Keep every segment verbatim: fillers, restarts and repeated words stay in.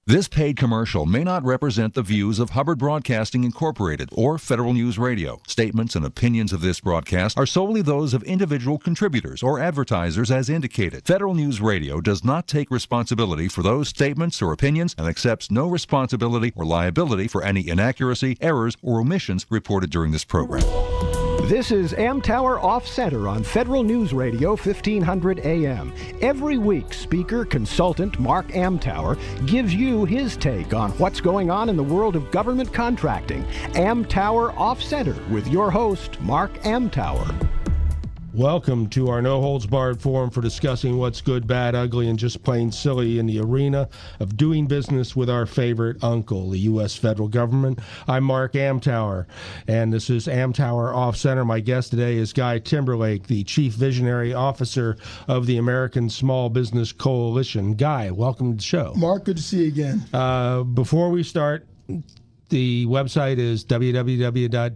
This paid commercial may not represent the views of Hubbard Broadcasting Incorporated or Federal News Radio. Statements and opinions of this broadcast are solely those of individual contributors or advertisers as indicated. Federal News Radio does not take responsibility for those statements or opinions and accepts no responsibility or liability for any inaccuracy, errors, or omissions reported during this program. This is Amtower Off Center on Federal News Radio fifteen hundred A M. Every week, speaker consultant Mark Amtower gives you his take on what's going on in the world of government contracting. Amtower Off Center with your host, Mark Amtower. Welcome to our No Holds Barred forum for discussing what's good, bad, ugly, and just plain silly in the arena of doing business with our favorite uncle, the U S federal government. I'm Mark Amtower, and this is Amtower Off Center. My guest today is Guy Timberlake, the Chief Visionary Officer of the American Small Business Coalition. Guy, welcome to the show. Mark, good to see you again. Uh, before we start, the website is w w w dot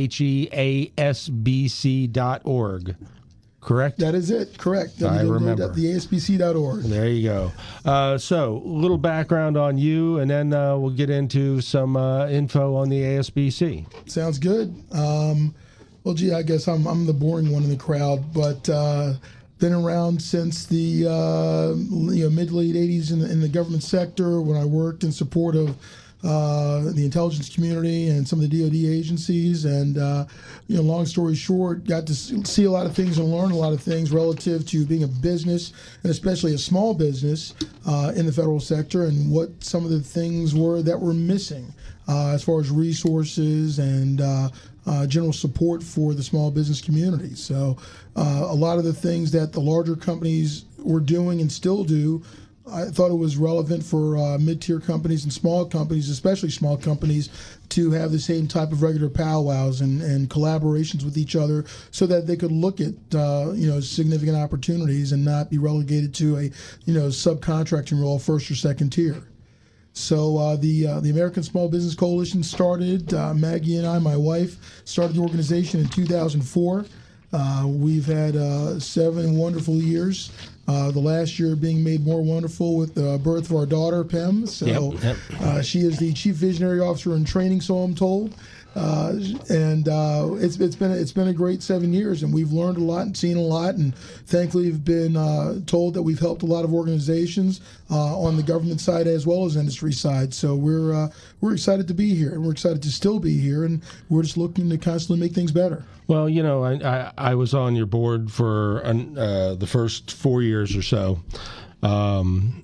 theasbc dot org. Correct? That is it. Correct. I remember. w w w dot the a s b c dot org. There you go. Uh, so, a little background on you, and then uh, we'll get into some uh, info on the A S B C. Sounds good. Um, well, gee, I guess I'm I'm the boring one in the crowd, but uh, been around since the uh, you know mid late eighties in the, in the government sector when I worked in support of Uh, the intelligence community and some of the D O D agencies, and uh, you know, long story short, got to see a lot of things and learn a lot of things relative to being a business, and especially a small business uh, in the federal sector, and what some of the things were that were missing uh, as far as resources and uh, uh, general support for the small business community. So uh, a lot of the things that the larger companies were doing and still do, I thought it was relevant for uh, mid-tier companies and small companies, especially small companies, to have the same type of regular powwows and, and collaborations with each other so that they could look at uh, you know significant opportunities and not be relegated to a you know subcontracting role, first or second tier. So uh, the uh, the American Small Business Coalition started. Uh, Maggie and I, my wife, started the organization in two thousand four. Uh, we've had uh, seven wonderful years. Uh, the last year being made more wonderful with the birth of our daughter, Pem. So yep, yep. Uh, she is the Chief Visionary Officer in training, so I'm told. Uh, and uh, it's it's been it's been a great seven years, and we've learned a lot and seen a lot, and thankfully we've been uh, told that we've helped a lot of organizations uh, on the government side as well as industry side. So we're uh, we're excited to be here, and we're excited to still be here, and we're just looking to constantly make things better. Well, you know, I I, I was on your board for uh, the first four years or so. Um,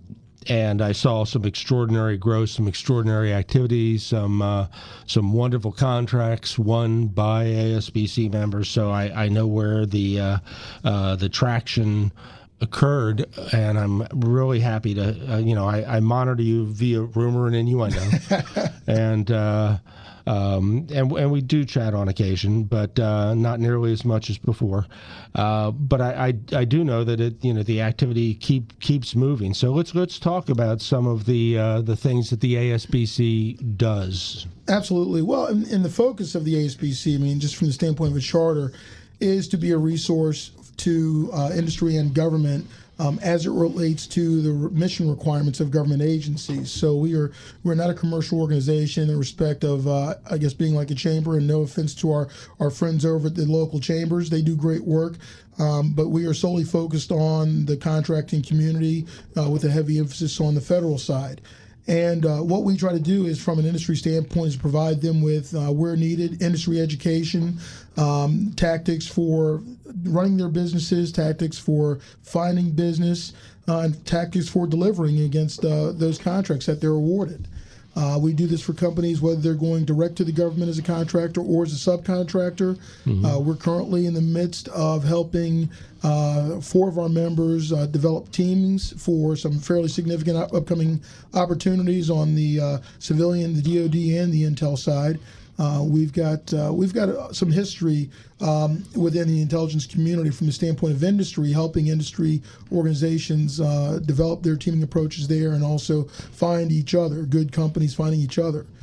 And I saw some extraordinary growth, some extraordinary activities, some uh, some wonderful contracts won by A S B C members. So I, I know where the uh, uh, the traction occurred, and I'm really happy to uh, you know I, I monitor you via rumor and innuendo, and. Uh, Um, and, and we do chat on occasion, but uh, not nearly as much as before. Uh, but I, I, I do know that it, you know, the activity keep keeps moving. So let's let's talk about some of the uh, the things that the A S B C does. Absolutely. Well, and, and the focus of the A S B C, I mean, just from the standpoint of a charter, is to be a resource to uh, industry and government Um, as it relates to the mission requirements of government agencies. So we are we're not a commercial organization in respect of, uh, I guess, being like a chamber, and no offense to our, our friends over at the local chambers. They do great work, um, but we are solely focused on the contracting community uh, with a heavy emphasis on the federal side. And uh, what we try to do is, from an industry standpoint, is provide them with, uh, where needed, industry education, um, tactics for running their businesses, tactics for finding business, uh, and tactics for delivering against uh, those contracts that they're awarded. Uh, we do this for companies, whether they're going direct to the government as a contractor or as a subcontractor. Mm-hmm. Uh, we're currently in the midst of helping uh, four of our members uh, develop teams for some fairly significant up- upcoming opportunities on the uh, civilian, the D O D, and the intel side. Uh, we've got uh, we've got uh, some history um, within the intelligence community from the standpoint of industry, helping industry organizations uh, develop their teaming approaches there, and also find each other, good companies finding each other.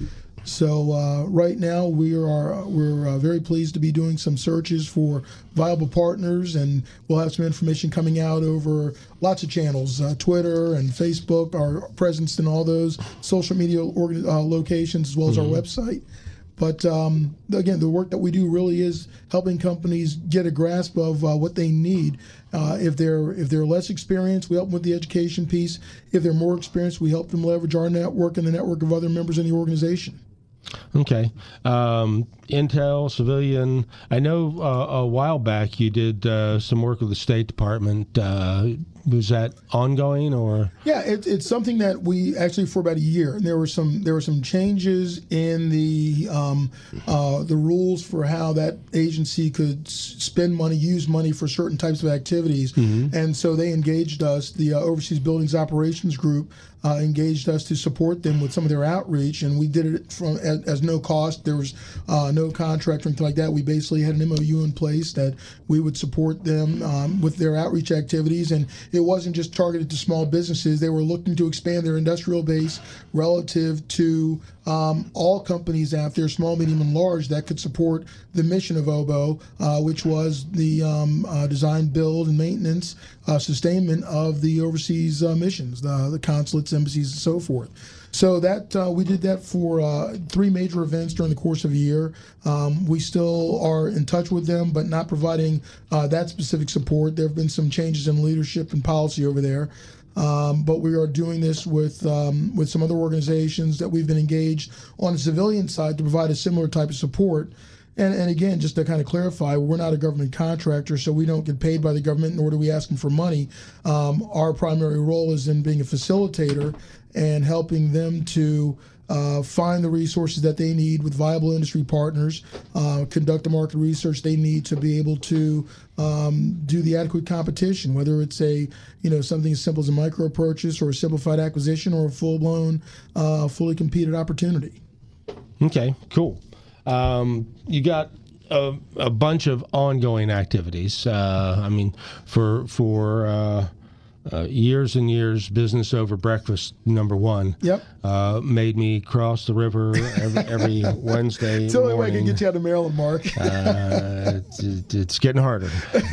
So uh, right now we are we're uh, very pleased to be doing some searches for viable partners, and we'll have some information coming out over lots of channels, uh, Twitter and Facebook, our presence in all those social media organ- uh, locations, as well as mm-hmm. our website. But um, again, the work that we do really is helping companies get a grasp of uh, what they need. Uh, if they're if they're less experienced, we help them with the education piece. If they're more experienced, we help them leverage our network and the network of other members in the organization. Okay. Um, Intel, civilian. I know uh, a while back you did uh, some work with the State Department. Uh, was that ongoing, or? Yeah, it, it's something that we actually for about a year. And there were some there were some changes in the um, uh, the rules for how that agency could spend money, use money for certain types of activities. Mm-hmm. And so they engaged us. The uh, Overseas Buildings Operations Group uh, engaged us to support them with some of their outreach, and we did it from as, as no cost. There was uh, no contract or anything like that. We basically had an M O U in place that we would support them um, with their outreach activities, and it wasn't just targeted to small businesses. They were looking to expand their industrial base relative to um, all companies out there, small, medium, and large, that could support the mission of O B O, uh, which was the um, uh, design, build, and maintenance, uh, sustainment of the overseas uh, missions, the, the consulates, embassies, and so forth. So that uh, we did that for uh, three major events during the course of a year. Um, we still are in touch with them, but not providing uh, that specific support. There have been some changes in leadership and policy over there. Um, but we are doing this with um, with some other organizations that we've been engaged on the civilian side to provide a similar type of support. And, and again, just to kind of clarify, we're not a government contractor, so we don't get paid by the government, nor do we ask them for money. Um, our primary role is in being a facilitator and helping them to uh, find the resources that they need with viable industry partners, uh, conduct the market research they need to be able to um, do the adequate competition, whether it's a you know something as simple as a micro purchase or a simplified acquisition or a full-blown, uh, fully competed opportunity. Okay, cool. Um, you got a, a bunch of ongoing activities. Uh, I mean, for for uh, uh, years and years, Business Over Breakfast, number one. Yep. Uh, made me cross the river every, every Wednesday It's the only morning. way I can get you out of Maryland, Mark. uh, it's, it's getting harder.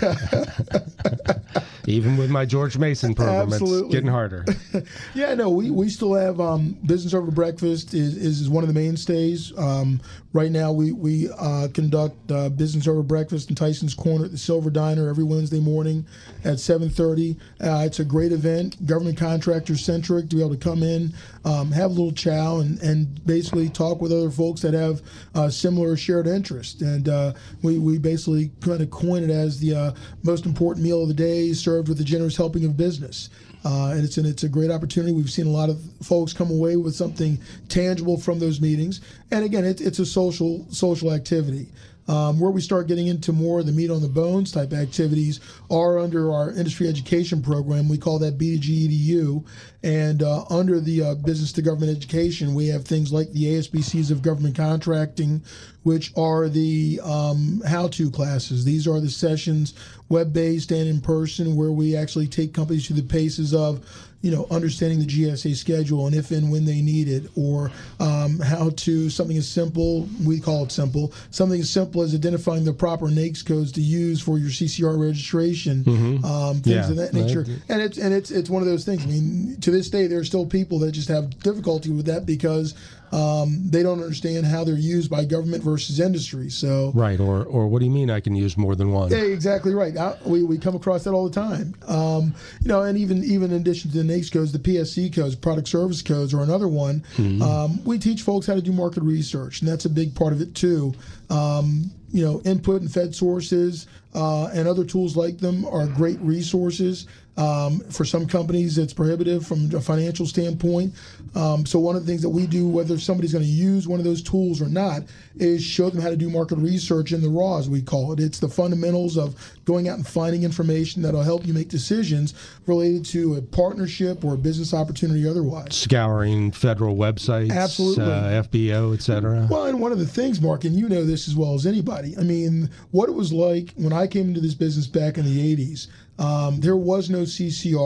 Even with my George Mason program, Absolutely. It's getting harder. Yeah, no, we, we still have um, Business Over Breakfast is, is one of the mainstays. Um, right now, we, we uh, conduct uh, Business Over Breakfast in Tyson's Corner at the Silver Diner every Wednesday morning at seven thirty. Uh, it's a great event, government contractor centric, to be able to come in, um, have a little chow, and, and basically talk with other folks that have uh, similar shared interest. And uh, we, we basically kind of coin it as the uh, most important meal of the day, served with a generous helping of business. Uh, and it's an, it's a great opportunity. We've seen a lot of folks come away with something tangible from those meetings. And again, it, it's a social social activity. Um, where we start getting into more of the meat on the bones type activities are under our industry education program. We call that B two G E D U. And uh, under the uh, business to government education, we have things like the A S B Cs of government contracting, which are the um, how-to classes. These are the sessions, web-based and in person, where we actually take companies through the paces of, you know, understanding the G S A schedule and if and when they need it, or um, how to, something as simple, we call it simple, something as simple as identifying the proper NAICS codes to use for your C C R registration, mm-hmm. um, things yeah, of that nature. right. And it's and it's it's one of those things. I mean, to this day, there are still people that just have difficulty with that because um, they don't understand how they're used by government versus industry. So right, or or what do you mean I can use more than one? Yeah, exactly right. I, we we come across that all the time. Um, you know, and even even in addition to the NAICS codes, the P S C codes, product service codes, are another one. Mm-hmm. Um, we teach folks how to do market research, and that's a big part of it too. Um, you know, input and Fed sources uh, and other tools like them are great resources. Um, for some companies, it's prohibitive from a financial standpoint. Um, so one of the things that we do, whether somebody's going to use one of those tools or not, is show them how to do market research in the raw, as we call it. It's the fundamentals of going out and finding information that'll help you make decisions related to a partnership or a business opportunity otherwise. Scouring federal websites, absolutely, uh, F B O, et cetera. Well, and one of the things, Mark, and you know this as well as anybody, I mean, what it was like when I came into this business back in the eighties, um, there was no C C R,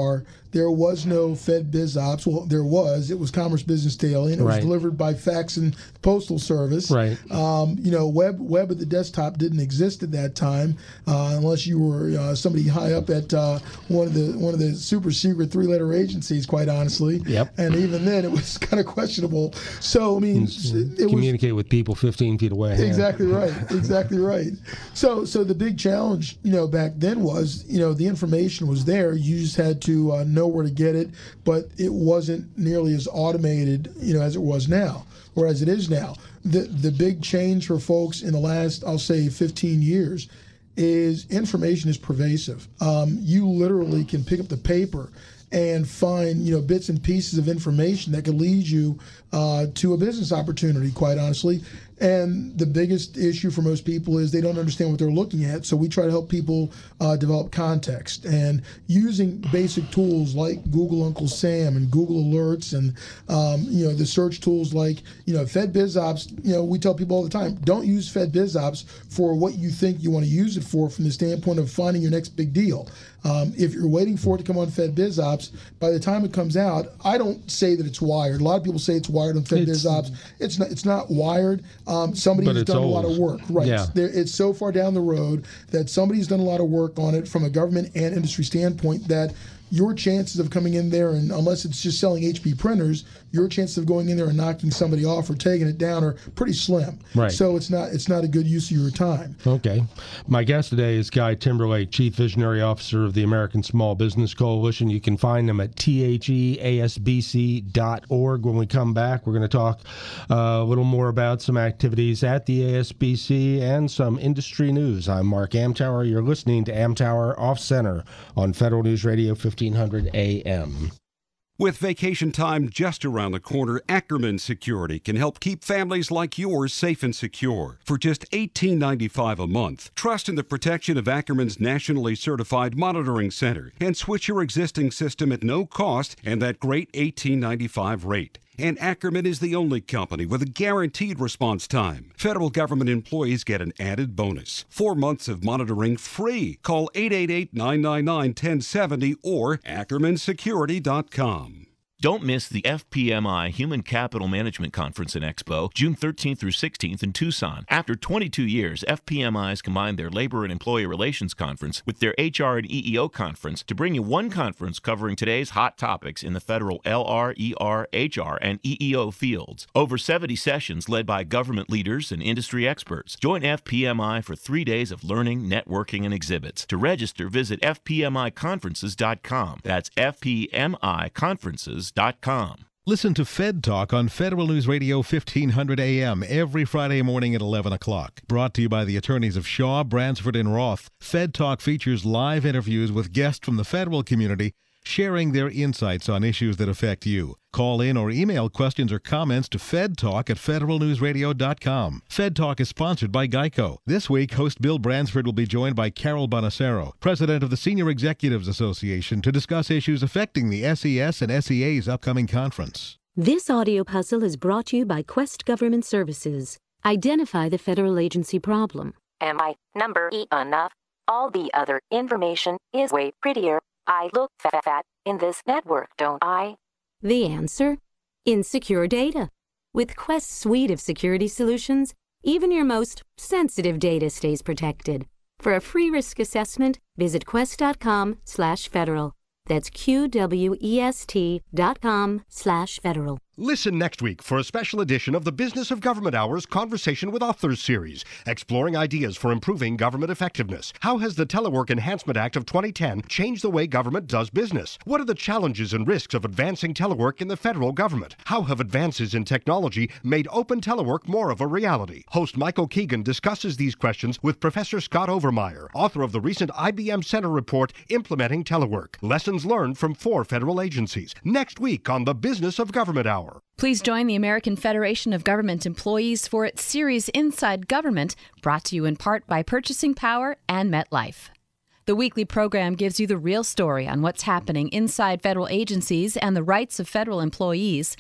there was no Fed Biz Ops. Well, there was. It was Commerce Business Daily, and it Right. was delivered by fax and postal service. Right. Um, you know, web web at the desktop didn't exist at that time, uh, unless you were uh, somebody high up at uh, one of the one of the super secret three letter agencies. Quite honestly. Yep. And even then, it was kind of questionable. So I mean, it was Communicate with people fifteen feet away. exactly right. Exactly right. So so the big challenge, you know, back then was, you know, the information was there. You just had to uh, know where to get it, but it wasn't nearly as automated, you know, as it was now, or as it is now. The the big change for folks in the last, I'll say, fifteen years is information is pervasive. Um, you literally can pick up the paper and find, you know, bits and pieces of information that could lead you uh, to a business opportunity, quite honestly. And the biggest issue for most people is they don't understand what they're looking at. So we try to help people uh, develop context, and using basic tools like Google Uncle Sam and Google Alerts, and um, you know, the search tools like, you know, Fed Biz Ops. You know, we tell people all the time, don't use Fed Biz Ops for what you think you want to use it for, from the standpoint of finding your next big deal. Um, if you're waiting for it to come on Fed Biz Ops, by the time it comes out, I don't say that it's wired. A lot of people say it's wired on Fed It's- Biz Ops. It's not. It's not wired. Um, somebody But has it's done a lot old. of work. Right. Yeah. There, it's so far down the road that somebody's done a lot of work on it from a government and industry standpoint that your chances of coming in there, and unless it's just selling H P printers, your chances of going in there and knocking somebody off or taking it down are pretty slim. Right. So it's not it's not a good use of your time. Okay. My guest today is Guy Timberlake, Chief Visionary Officer of the American Small Business Coalition. You can find him at T H E A S B C dot org. When we come back, we're going to talk uh, a little more about some activities at the A S B C and some industry news. I'm Mark Amtower. You're listening to Amtower Off Center on Federal News Radio fifteen hundred A M. With vacation time just around the corner, Ackerman Security can help keep families like yours safe and secure. For just eighteen ninety-five a month, trust in the protection of Ackerman's nationally certified monitoring center and switch your existing system at no cost and that great eighteen ninety-five rate. And Ackerman is the only company with a guaranteed response time. Federal government employees get an added bonus. Four months of monitoring free. Call eight eight eight, nine nine nine, one oh seven oh or ackerman security dot com. Don't miss the F P M I Human Capital Management Conference and Expo, June thirteenth through sixteenth in Tucson. After twenty-two years, F P M I has combined their Labor and Employee Relations Conference with their H R and E E O Conference to bring you one conference covering today's hot topics in the federal L R, E R, H R, and E E O fields. Over seventy sessions led by government leaders and industry experts. Join F P M I for three days of learning, networking, and exhibits. To register, visit F P M I conferences dot com. That's F P M I conferences dot com. Listen to Fed Talk on Federal News Radio fifteen hundred A M every Friday morning at eleven o'clock. Brought to you by the attorneys of Shaw, Bransford, and Roth. Fed Talk features live interviews with guests from the federal community sharing their insights on issues that affect you. Call in or email questions or comments to fedtalk at federal news radio dot com. Fed Talk is sponsored by Geico. This week, host Bill Bransford will be joined by Carol Bonacero, president of the Senior Executives Association, to discuss issues affecting the S E S and S E A's upcoming conference. This audio puzzle is brought to you by Quest Government Services. Identify the federal agency problem. Am I number E enough? All the other information is way prettier. I look fat, fat in this network, don't I? The answer? Insecure data. With Quest's suite of security solutions, even your most sensitive data stays protected. For a free risk assessment, visit quest dot com slash federal. That's Q W E S T dot com slash federal. Listen next week for a special edition of the Business of Government Hours Conversation with Authors series, exploring ideas for improving government effectiveness. How has the Telework Enhancement Act of twenty ten changed the way government does business? What are the challenges and risks of advancing telework in the federal government? How have advances in technology made open telework more of a reality? Host Michael Keegan discusses these questions with Professor Scott Overmeyer, author of the recent I B M Center report, Implementing Telework. Lessons learned from four federal agencies. Next week on the Business of Government Hour. Please join the American Federation of Government Employees for its series Inside Government, brought to you in part by Purchasing Power and MetLife. The weekly program gives you the real story on what's happening inside federal agencies and the rights of federal employees.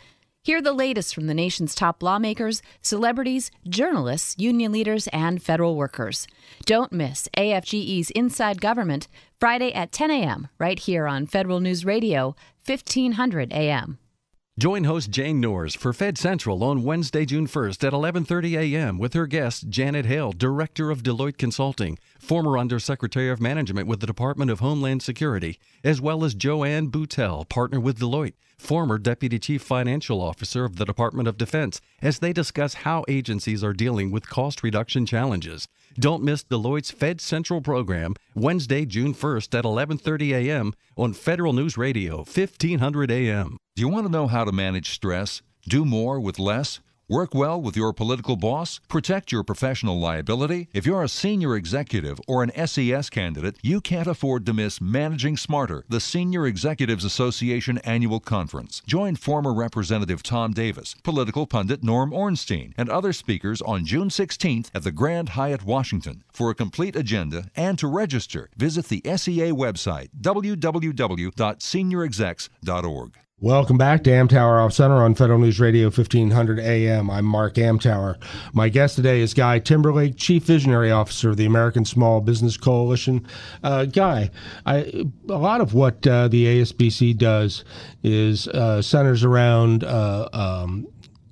Hear the latest from the nation's top lawmakers, celebrities, journalists, union leaders, and federal workers. Don't miss A F G E's Inside Government, Friday at ten a.m., right here on Federal News Radio, fifteen hundred A M. Join host Jane Norris for Fed Central on Wednesday, June first at eleven thirty a.m. with her guest, Janet Hale, Director of Deloitte Consulting, former Undersecretary of Management with the Department of Homeland Security, as well as Joanne Boutel, partner with Deloitte, former Deputy Chief Financial Officer of the Department of Defense, as they discuss how agencies are dealing with cost reduction challenges. Don't miss Deloitte's Fed Central program, Wednesday, June first at eleven thirty a.m. on Federal News Radio, fifteen hundred A M. Do you want to know how to manage stress? Do more with less? Work well with your political boss? Protect your professional liability? If you're a senior executive or an S E S candidate, you can't afford to miss Managing Smarter, the Senior Executives Association Annual Conference. Join former Representative Tom Davis, political pundit Norm Ornstein, and other speakers on June sixteenth at the Grand Hyatt, Washington. For a complete agenda and to register, visit the S E A website, w w w dot senior execs dot org. Welcome back to Amtower Off Center on Federal News Radio fifteen hundred A M. I'm Mark Amtower. My guest today is Guy Timberlake, Chief Visionary Officer of the American Small Business Coalition. Uh, Guy, I, a lot of what uh, the A S B C does is uh, centers around uh, um,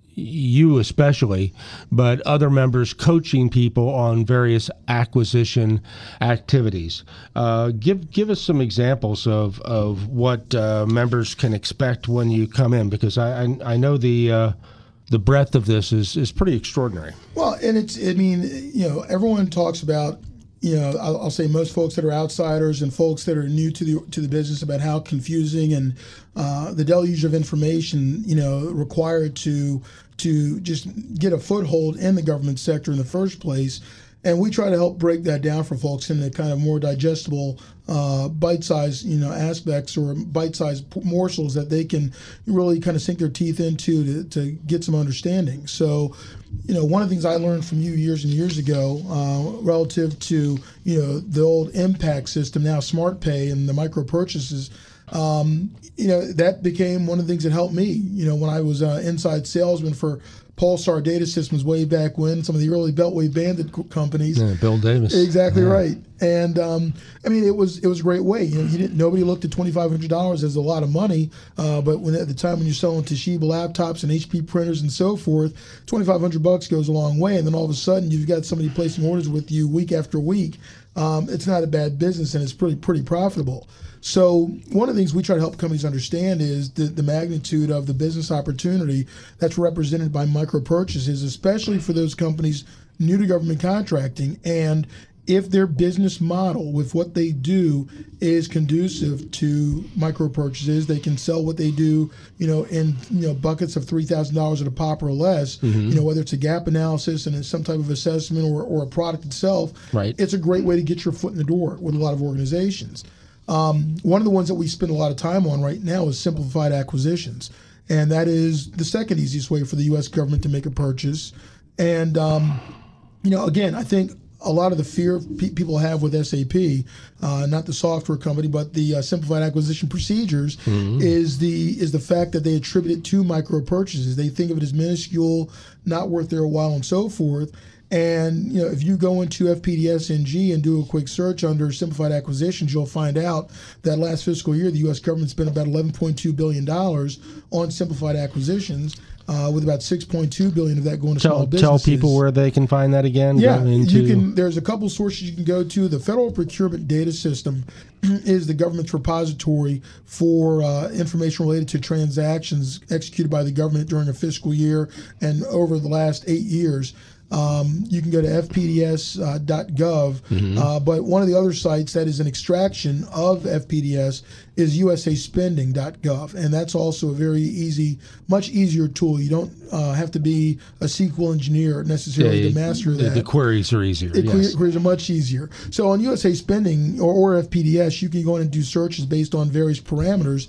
you especially, but other members coaching people on various acquisition activities. Uh, give give us some examples of of what uh, members can expect when you come in, because I I, I know the uh, the breadth of this is is pretty extraordinary. Well, and it's I mean you know everyone talks about. You know, I'll, I'll say most folks that are outsiders and folks that are new to the to the business about how confusing and uh, the deluge of information, you know, required to to just get a foothold in the government sector in the first place. And we try to help break that down for folks into kind of more digestible, uh, bite-sized, you know, aspects or bite-sized morsels that they can really kind of sink their teeth into to, to get some understanding. So, you know, one of the things I learned from you years and years ago, uh, relative to, you know, the old impact system, now SmartPay and the micro purchases, um, you know, that became one of the things that helped me. You know, when I was uh, inside salesman for Pulsar Data Systems way back when, some of the early Beltway Bandit co- companies. Yeah, Bill Davis. Exactly yeah. right. And um, I mean, it was it was a great way. You know, you didn't nobody looked at twenty-five hundred dollars as a lot of money, uh, but when at the time when you're selling Toshiba laptops and H P printers and so forth, twenty-five hundred bucks goes a long way. And then all of a sudden, you've got somebody placing orders with you week after week. Um, it's not a bad business, and it's pretty pretty profitable. So one of the things we try to help companies understand is the, the magnitude of the business opportunity that's represented by micro purchases, especially for those companies new to government contracting. And if their business model with what they do is conducive to micro purchases, they can sell what they do, you know, in you know buckets of three thousand dollars at a pop or less. Mm-hmm. You know, whether it's a gap analysis and it's some type of assessment or, or a product itself. Right. It's a great way to get your foot in the door with a lot of organizations. Um, one of the ones that we spend a lot of time on right now is simplified acquisitions. And that is the second easiest way for the U S government to make a purchase. And, um, you know, again, I think a lot of the fear pe- people have with S A P, uh, not the software company, but the uh, simplified acquisition procedures, mm-hmm. is the is the fact that they attribute it to micro purchases. They think of it as minuscule, not worth their while, and so forth. And you know, if you go into F P D S N G and do a quick search under simplified acquisitions, you'll find out that last fiscal year the U S government spent about eleven point two billion dollars on simplified acquisitions, uh, with about six point two billion dollars of that going to tell, small businesses. Tell people where they can find that again. Yeah, into... you can. There's a couple sources you can go to. The Federal Procurement Data System is the government's repository for uh, information related to transactions executed by the government during a fiscal year and over the last eight years. Um, you can go to f p d s dot gov, mm-hmm. uh, but one of the other sites that is an extraction of F P D S is u s a spending dot gov, and that's also a very easy, much easier tool. You don't uh, have to be a S Q L engineer necessarily yeah, to master the, that. The queries are easier. The yes. queries are much easier. So on U S A Spending or, or F P D S, you can go in and do searches based on various parameters.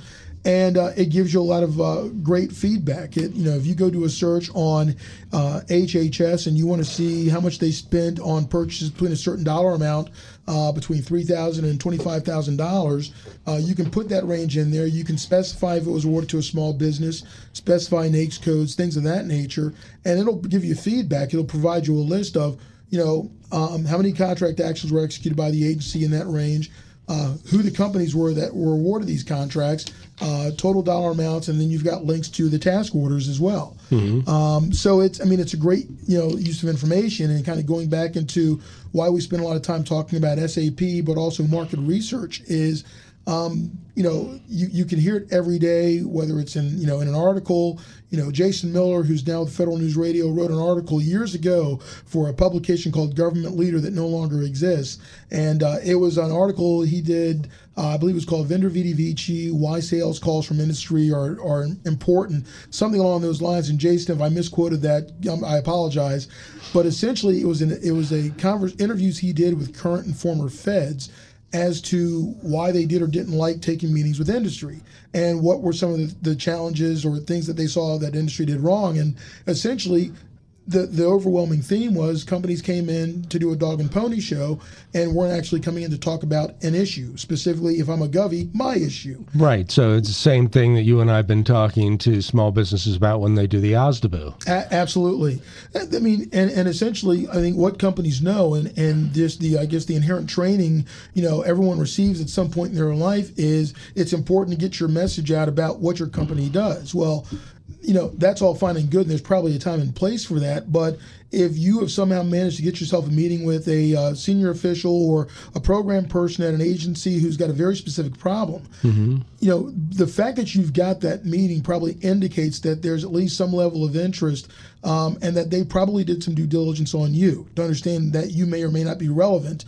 and uh, it gives you a lot of uh, great feedback. It, you know, if you go do a search on uh, H H S and you want to see how much they spent on purchases between a certain dollar amount, uh, between three thousand dollars and twenty-five thousand dollars, uh, you can put that range in there. You can specify if it was awarded to a small business, specify NAICS codes, things of that nature, and it'll give you feedback. It'll provide you a list of, you know, um, how many contract actions were executed by the agency in that range, uh, who the companies were that were awarded these contracts, uh, total dollar amounts, and then you've got links to the task orders as well. Mm-hmm. Um, so it's, I mean, it's a great, you know, use of information, and kind of going back into why we spend a lot of time talking about S A P, but also market research is, um, you know, you, you can hear it every day, whether it's in, you know, in an article. You know, Jason Miller, who's now with Federal News Radio, wrote an article years ago for a publication called Government Leader that no longer exists. And uh, it was an article he did, uh, I believe it was called Vendor Vidi Vici, Why Sales Calls from Industry Are, are Important, something along those lines. And Jason, if I misquoted that, um, I apologize. But essentially, it was, an, it was a converse, interviews he did with current and former feds as to why they did or didn't like taking meetings with industry, and what were some of the, the challenges or things that they saw that industry did wrong. And essentially, the the overwhelming theme was companies came in to do a dog and pony show and weren't actually coming in to talk about an issue, specifically, if I'm a Govy, my issue. Right. So it's the same thing that you and I have been talking to small businesses about when they do the O S D B U. A- absolutely. I mean, and, and essentially, I think what companies know, and, and just the, I guess, the inherent training, you know, everyone receives at some point in their life is it's important to get your message out about what your company does. Well, you know, that's all fine and good, and there's probably a time and place for that. But if you have somehow managed to get yourself a meeting with a uh, senior official or a program person at an agency who's got a very specific problem, mm-hmm. you know, the fact that you've got that meeting probably indicates that there's at least some level of interest, um, and that they probably did some due diligence on you to understand that you may or may not be relevant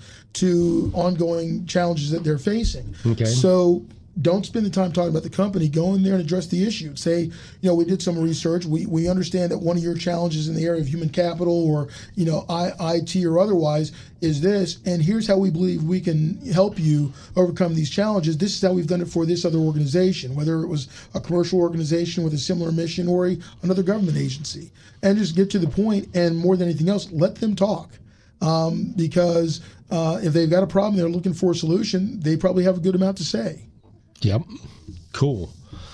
to ongoing challenges that they're facing. Okay. So don't spend the time talking about the company. Go in there and address the issue. Say, you know, we did some research. We we understand that one of your challenges in the area of human capital, or, you know, I, IT or otherwise, is this, and here's how we believe we can help you overcome these challenges. This is how we've done it for this other organization, whether it was a commercial organization with a similar mission or a, another government agency. And just get to the point, and more than anything else, let them talk. Um, because uh, if they've got a problem, they're looking for a solution, they probably have a good amount to say. Yep. Cool.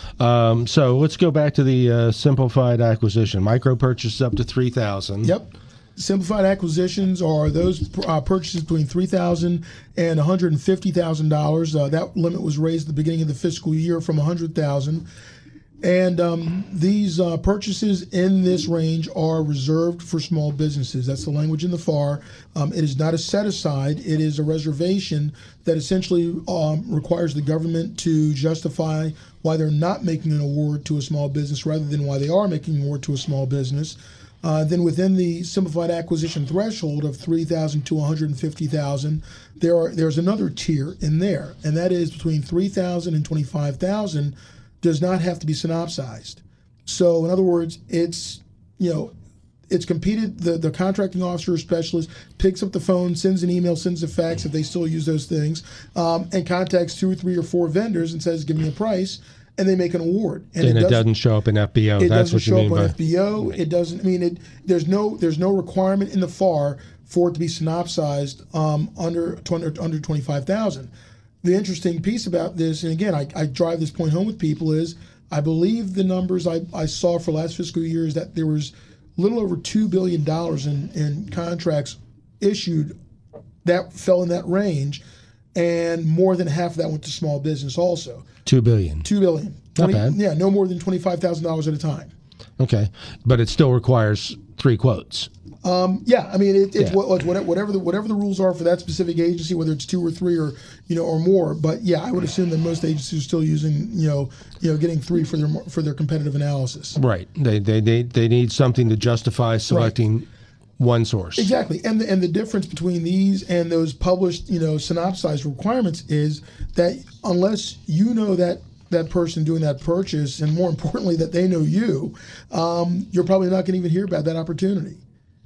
Um, so let's go back to the uh, simplified acquisition. Micro purchases up to three thousand dollars. Yep. Simplified acquisitions are those uh, purchases between three thousand dollars and one hundred fifty thousand dollars. Uh, that limit was raised at the beginning of the fiscal year from one hundred thousand dollars. And um, these uh, purchases in this range are reserved for small businesses. That's the language in the F A R. Um, it is not a set-aside. It is a reservation that essentially um, requires the government to justify why they're not making an award to a small business rather than why they are making an award to a small business. Uh, then within the simplified acquisition threshold of three thousand dollars to one hundred fifty thousand dollars, there are there's another tier in there, and that is between three thousand dollars and twenty-five thousand dollars. Does not have to be synopsized. So in other words, it's, you know, it's competed, the, the contracting officer or specialist picks up the phone, sends an email, sends a fax if they still use those things, um, and contacts two or three or four vendors and says, give me a price, and they make an award. And, and it, it doesn't show up in F B O. It That's doesn't what you show mean up on by F B O. It doesn't, I mean, it, there's no there's no requirement in the F A R for it to be synopsized um, under, under twenty-five thousand dollars. The interesting piece about this, and again, I, I drive this point home with people, is I believe the numbers I, I saw for last fiscal year is that there was a little over two billion dollars in, in contracts issued that fell in that range, and more than half of that went to small business also. Two billion dollars. Two billion dollars. Not bad. Yeah, no more than twenty-five thousand dollars at a time. Okay, but it still requires three quotes. Um, yeah, I mean, it, it's, Yeah. what, it's whatever the whatever the rules are for that specific agency, whether it's two or three or you know or more. But yeah, I would assume that most agencies are still using you know you know getting three for their for their competitive analysis. Right. They they they, they need something to justify selecting right. one source. Exactly, and the, and the difference between these and those published you know synopsized requirements is that unless you know that that person doing that purchase, and more importantly that they know you, um, you're probably not going to even hear about that opportunity.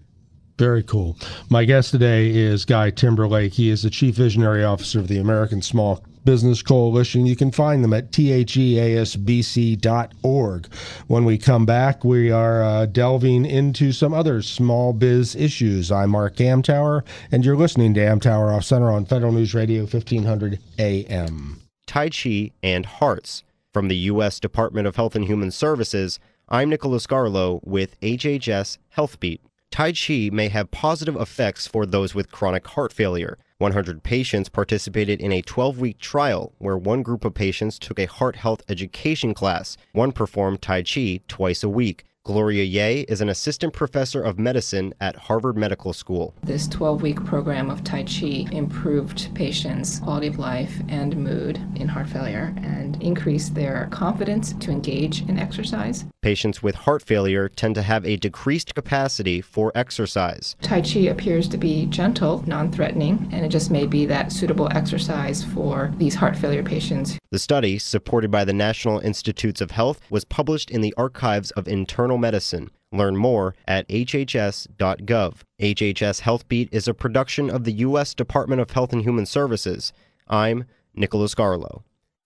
Very cool. My guest today is Guy Timberlake. He is the Chief Visionary Officer of the American Small Business Coalition. You can find them at T H E A S B C dot org. When we come back, we are uh, delving into some other small biz issues. I'm Mark Amtower, and you're listening to Amtower Off Center on Federal News Radio fifteen hundred A M. Tai Chi and Hearts. From the U S Department of Health and Human Services, I'm Nicholas Garlow with H H S HealthBeat. Tai Chi may have positive effects for those with chronic heart failure. one hundred patients participated in a twelve-week trial where one group of patients took a heart health education class. One performed Tai Chi twice a week. Gloria Ye is an assistant professor of medicine at Harvard Medical School. This twelve-week program of Tai Chi improved patients' quality of life and mood in heart failure and increased their confidence to engage in exercise. Patients with heart failure tend to have a decreased capacity for exercise. Tai Chi appears to be gentle, non-threatening, and it just may be that suitable exercise for these heart failure patients. The study, supported by the National Institutes of Health, was published in the Archives of Internal Medicine. Learn more at H H S dot gov. H H S HealthBeat is a production of the U S Department of Health and Human Services. I'm Nicholas Garlow.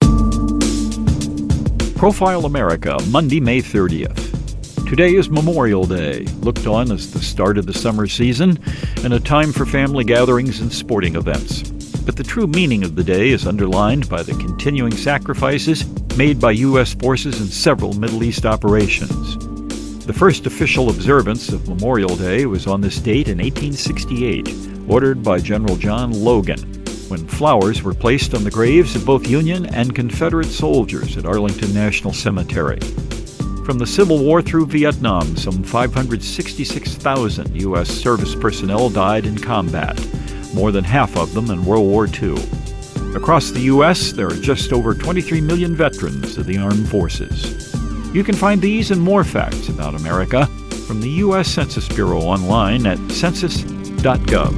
Profile America, Monday, May thirtieth. Today is Memorial Day, looked on as the start of the summer season and a time for family gatherings and sporting events. But the true meaning of the day is underlined by the continuing sacrifices made by U S forces in several Middle East operations. The first official observance of Memorial Day was on this date in eighteen sixty-eight, ordered by General John Logan, when flowers were placed on the graves of both Union and Confederate soldiers at Arlington National Cemetery. From the Civil War through Vietnam, some five hundred sixty-six thousand U S service personnel died in combat, more than half of them in World War Two. Across the U S, there are just over twenty-three million veterans of the armed forces. You can find these and more facts about America from the U S Census Bureau online at census dot gov.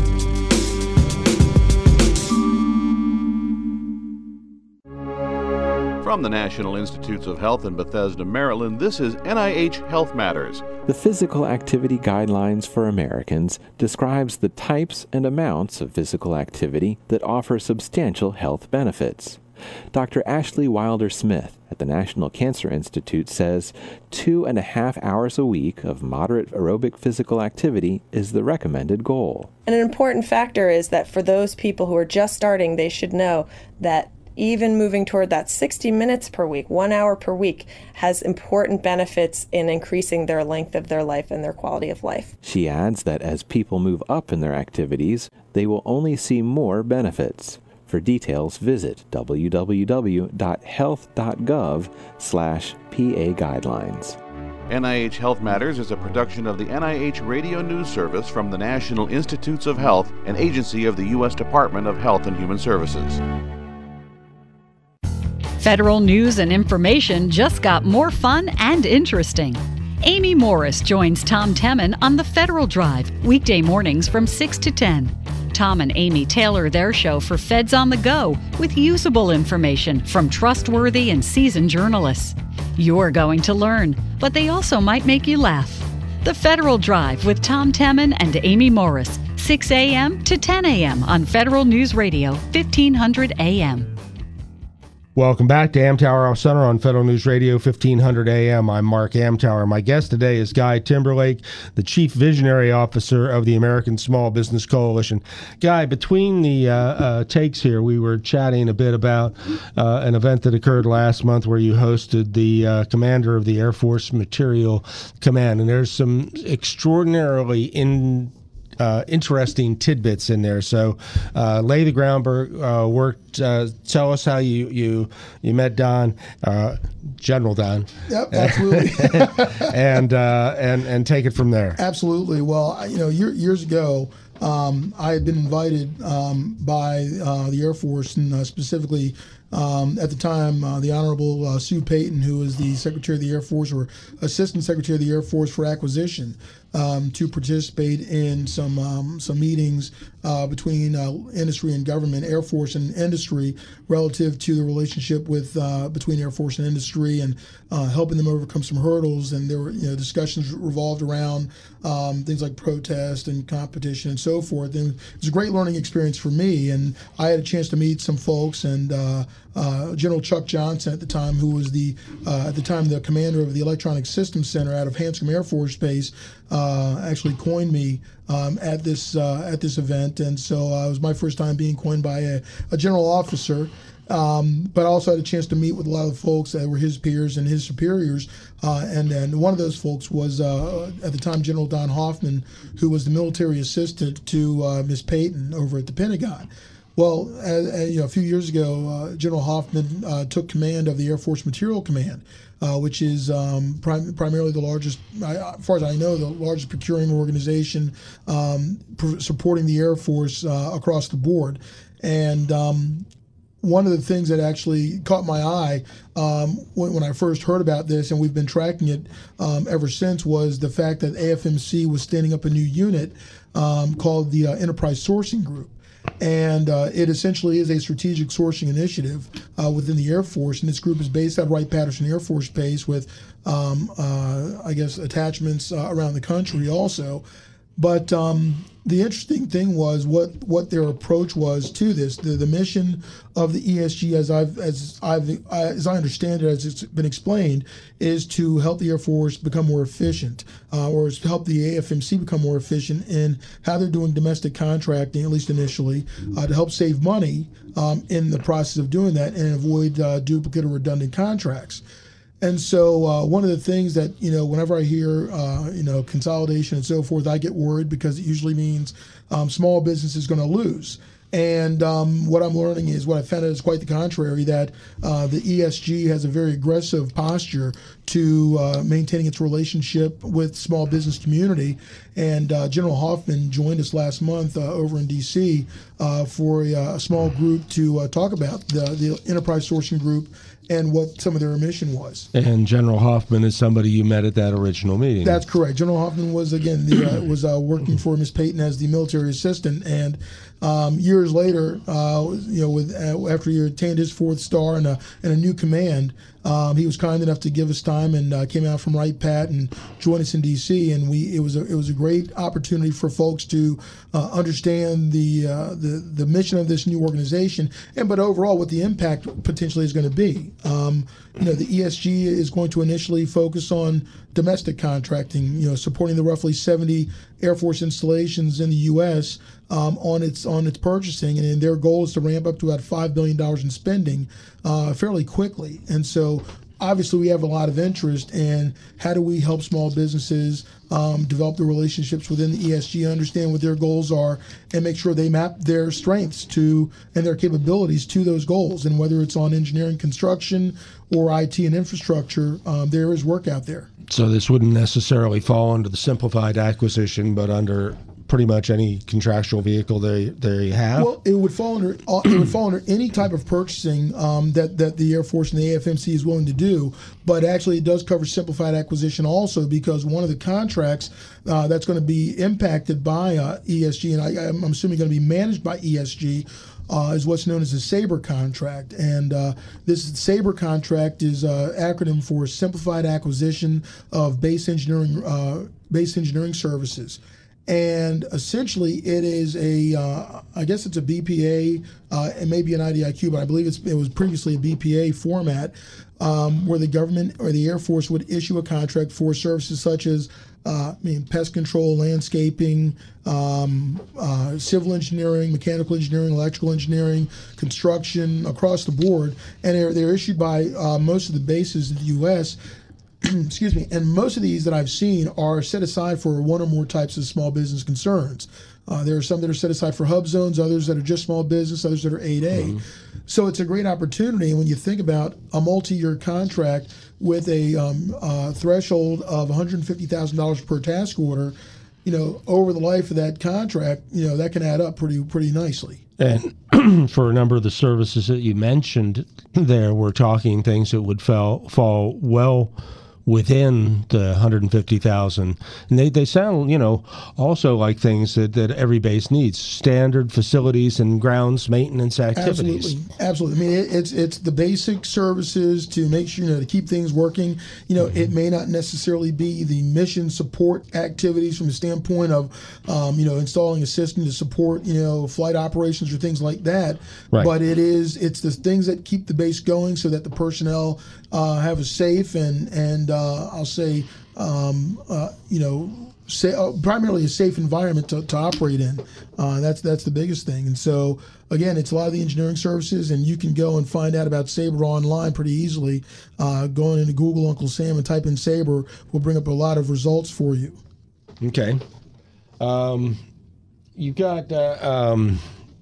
From the National Institutes of Health in Bethesda, Maryland, this is N I H Health Matters. The Physical Activity Guidelines for Americans describes the types and amounts of physical activity that offer substantial health benefits. Doctor Ashley Wilder-Smith at the National Cancer Institute says two and a half hours a week of moderate aerobic physical activity is the recommended goal. And an important factor is that for those people who are just starting, they should know that even moving toward that sixty minutes per week, one hour per week, has important benefits in increasing their length of their life and their quality of life. She adds that as people move up in their activities, they will only see more benefits. For details, visit w w w dot health dot gov slash P A guidelines. N I H Health Matters is a production of the N I H Radio News Service from the National Institutes of Health, an agency of the U S Department of Health and Human Services. Federal news and information just got more fun and interesting. Amy Morris joins Tom Temin on the Federal Drive, weekday mornings from six to ten. Tom and Amy tailor their show for Feds on the Go with usable information from trustworthy and seasoned journalists. You're going to learn, but they also might make you laugh. The Federal Drive with Tom Temin and Amy Morris, six a.m. to ten a.m. on Federal News Radio, fifteen hundred A M. Welcome back to Amtower Off Center on Federal News Radio fifteen hundred A M. I'm Mark Amtower. My guest today is Guy Timberlake, the Chief Visionary Officer of the American Small Business Coalition. Guy, between the uh, uh, takes here, we were chatting a bit about uh, an event that occurred last month where you hosted the uh, commander of the Air Force Materiel Command, and there's some extraordinarily in Uh, interesting tidbits in there. So uh, lay the groundwork. Uh, worked. Uh, tell us how you you you met Don, uh, General Don. Yep, absolutely. and uh, and and take it from there. Absolutely. Well, you know, year, years ago, um, I had been invited um, by uh, the Air Force and uh, specifically Um, at the time, uh, the Honorable uh, Sue Payton, who was the Secretary of the Air Force or Assistant Secretary of the Air Force for Acquisition, um, to participate in some um, some meetings uh, between uh, industry and government, Air Force and industry, relative to the relationship with uh, between Air Force and industry, and uh, helping them overcome some hurdles. And there were you know discussions revolved around um, things like protest and competition and so forth. And it was a great learning experience for me. And I had a chance to meet some folks, and uh, uh, General Chuck Johnson at the time, who was the uh, at the time the commander of the Electronic Systems Center out of Hanscom Air Force Base, uh, actually coined me um, at this uh, at this event, and so uh, it was my first time being coined by a, a general officer. Um, but I also had a chance to meet with a lot of folks that were his peers and his superiors, uh, and and one of those folks was uh, at the time General Don Hoffman, who was the military assistant to uh, Miz Payton over at the Pentagon. Well, uh, uh, you know, a few years ago, uh, General Hoffman uh, took command of the Air Force Material Command, uh, which is um, prim- primarily the largest, uh, as far as I know, the largest procuring organization um, pr- supporting the Air Force uh, across the board. And um, one of the things that actually caught my eye um, when, when I first heard about this, and we've been tracking it um, ever since, was the fact that A F M C was standing up a new unit um, called the uh, Enterprise Sourcing Group. And uh, it essentially is a strategic sourcing initiative uh, within the Air Force. And this group is based at Wright-Patterson Air Force Base with, um, uh, I guess, attachments uh, around the country also. But um, the interesting thing was what, what their approach was to this. The, the mission of the E S G, as I've as I've as I understand it, as it's been explained, is to help the Air Force become more efficient, uh, or is to help the A F M C become more efficient in how they're doing domestic contracting, at least initially, uh, to help save money um, in the process of doing that and avoid uh, duplicate or redundant contracts. And so uh, one of the things that, you know, whenever I hear, uh, you know, consolidation and so forth, I get worried because it usually means um, small business is going to lose. And um, what I'm learning is, what I found out is quite the contrary, that uh, the E S G has a very aggressive posture to uh, maintaining its relationship with small business community. And uh, General Hoffman joined us last month uh, over in D C uh, for a, a small group to uh, talk about the, the Enterprise Sourcing Group and what some of their mission was. And General Hoffman is somebody you met at that original meeting. That's correct. General Hoffman was, again, the, uh, was uh, working for Miz Payton as the military assistant, and um, years later, uh, you know, with uh, after he attained his fourth star and a, and a new command, um, he was kind enough to give us time and uh, came out from Wright-Pat and joined us in D C. And we it was a, it was a great opportunity for folks to uh, understand the uh, the the mission of this new organization, and but overall what the impact potentially is going to be. Um, you know, the E S G is going to initially focus on domestic contracting, you know, supporting the roughly seventy Air Force installations in the U S um, on its on its purchasing, and, and their goal is to ramp up to about five billion dollars in spending uh, fairly quickly. And so obviously we have a lot of interest in how do we help small businesses um, develop the relationships within the E S G, understand what their goals are, and make sure they map their strengths to and their capabilities to those goals. And whether it's on engineering, construction, or I T and infrastructure, um, there is work out there. So this wouldn't necessarily fall under the simplified acquisition, but under pretty much any contractual vehicle they, they have? Well, it would fall under it would fall under any type of purchasing um, that that the Air Force and the A F M C is willing to do. But actually, it does cover simplified acquisition also, because one of the contracts uh, that's going to be impacted by uh, E S G, and I, I'm assuming going to be managed by E S G. Uh, is what's known as a SABRE contract. And uh, this SABRE contract is an uh, acronym for Simplified Acquisition of Base Engineering uh, Base Engineering Services. And essentially it is a, uh, I guess it's a B P A, uh, it may be an I D I Q, but I believe it's, it was previously a B P A format, um, where the government or the Air Force would issue a contract for services such as Uh, I mean, pest control, landscaping, um, uh, civil engineering, mechanical engineering, electrical engineering, construction, across the board. And they're, they're issued by uh, most of the bases in the U S Excuse me. And most of these that I've seen are set aside for one or more types of small business concerns. Uh, there are some that are set aside for hub zones, others that are just small business, others that are eight A. Mm-hmm. So it's a great opportunity. And when you think about a multi-year contract with a um, uh, threshold of one hundred fifty thousand dollars per task order, you know, over the life of that contract, you know, that can add up pretty pretty nicely. And for a number of the services that you mentioned there, we're talking things that would fall, fall well within the one hundred fifty thousand. And they, they sound, you know, also like things that, that every base needs, standard facilities and grounds maintenance activities. Absolutely. Absolutely. I mean, it, it's it's the basic services to make sure, you know, to keep things working. You know, mm-hmm. it may not necessarily be the mission support activities from the standpoint of, um, you know, installing a system to support, you know, flight operations or things like that. Right. But it is, it's the things that keep the base going so that the personnel uh, have a safe and, and uh, I'll say, um, uh, you know, say, uh, primarily a safe environment to, to operate in. Uh, that's that's the biggest thing. And so, again, it's a lot of the engineering services, and you can go and find out about Sabre online pretty easily. Uh, going into Google Uncle Sam and type in Sabre will bring up a lot of results for you. Okay. Um, you've got uh, um,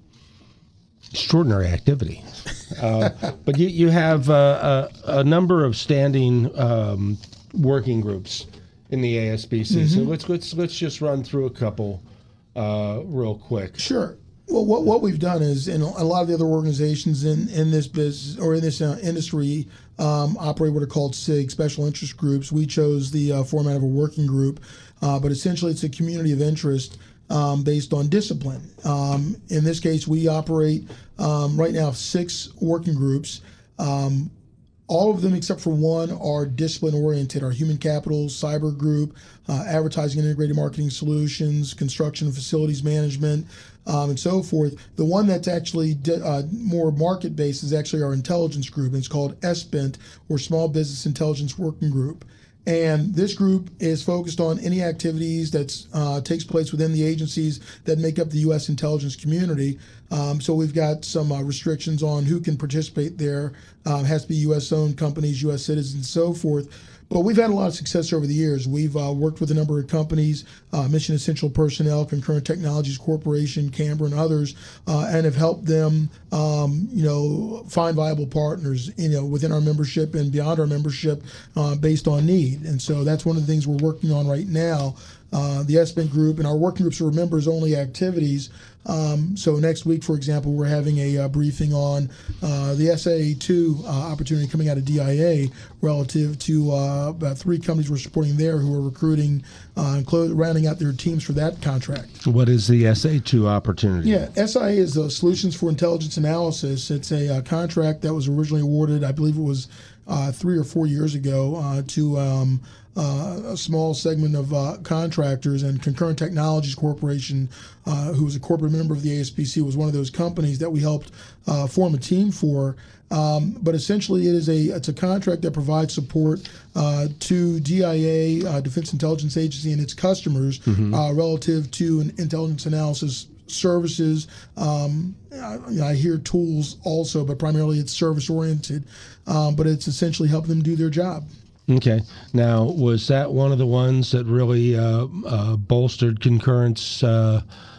extraordinary activity. Uh, but you, you have uh, a, a number of standing um, working groups in the A S B C. Mm-hmm. So let's let's let's just run through a couple uh, real quick. Sure. Well, what what we've done is, and a lot of the other organizations in, in this business or in this uh, industry um, operate what are called S I G, special interest groups. We chose the uh, format of a working group, uh, but essentially it's a community of interest um, based on discipline. Um, in this case, we operate um, right now six working groups. Um, All of them except for one are discipline-oriented. Our human capital, cyber group, uh, advertising and integrated marketing solutions, construction and facilities management, um, and so forth. The one that's actually di- uh, more market-based is actually our intelligence group, and it's called S B I N T, or Small Business Intelligence Working Group. And this group is focused on any activities that uh, takes place within the agencies that make up the U S intelligence community. Um, so we've got some uh, restrictions on who can participate there. Uh, has to be U S-owned companies, U S citizens, and so forth. But we've had a lot of success over the years. We've uh, worked with a number of companies, uh, Mission Essential Personnel, Concurrent Technologies Corporation, Canberra, and others, uh, and have helped them, um, you know, find viable partners, you know, within our membership and beyond our membership, uh, based on need. And so that's one of the things we're working on right now. Uh, the S B I N T group and our working groups are members-only activities. Um, so next week, for example, we're having a uh, briefing on uh, the S A A two uh, opportunity coming out of D I A relative to uh, about three companies we're supporting there who are recruiting uh, and clo- rounding out their teams for that contract. What is the S A A two opportunity? Yeah, S I A is the Solutions for Intelligence Analysis. It's a uh, contract that was originally awarded, I believe it was uh, three or four years ago, uh, to um, Uh, a small segment of uh, contractors, and Concurrent Technologies Corporation, uh, who was a corporate member of the A S B C, was one of those companies that we helped uh, form a team for. Um, but essentially, it is a it's a contract that provides support uh, to D I A, uh, Defense Intelligence Agency, and its customers mm-hmm. uh, relative to an intelligence analysis services. Um, I, I hear tools also, but primarily it's service oriented. Um, but it's essentially helping them do their job. Okay. Now, was that one of the ones that really uh, uh, bolstered Concurrent's uh,